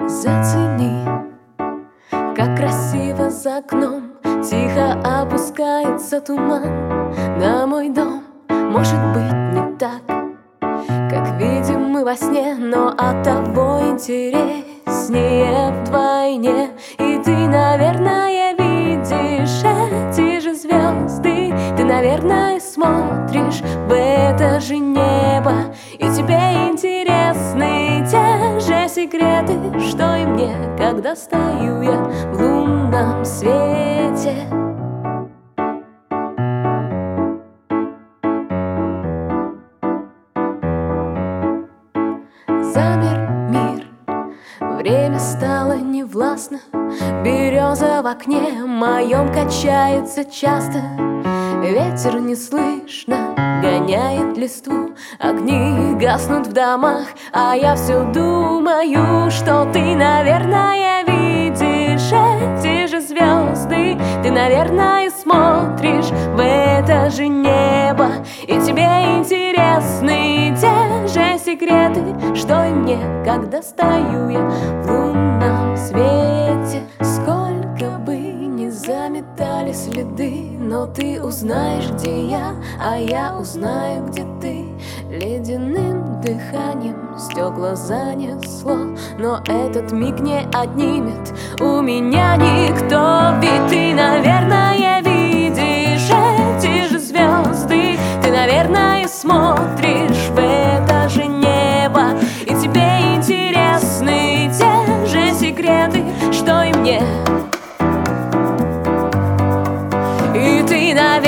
Зацени, как красиво за окном тихо опускается туман на мой дом. Может быть, не так, как видим мы во сне, но оттого интереснее вдвойне. И ты, наверное, видишь эти же звезды, ты, наверное, смотришь в это же небо, и тебе интересны те же секреты, что и мне, когда стою я в лунном свете. Замер мир, время стало невластно, береза в окне моем качается часто. Ветер не слышно гоняет листву, огни гаснут в домах, а я все думаю, что ты, наверное, видишь эти же звезды, ты, наверное, смотришь в это же небо, и тебе интересны те же секреты, что и мне, когда стою я в лунном свете. Сколько бы ни заметали следы, но ты узнаешь, где я, а я узнаю, где ты. Ледяным дыханием стекла занесло, но этот миг не отнимет у меня никто. Ведь ты, наверное, видишь эти же звезды, ты, наверное, смотришь в это же небо, и тебе интересны те же секреты, что и мне. И ты, наверное,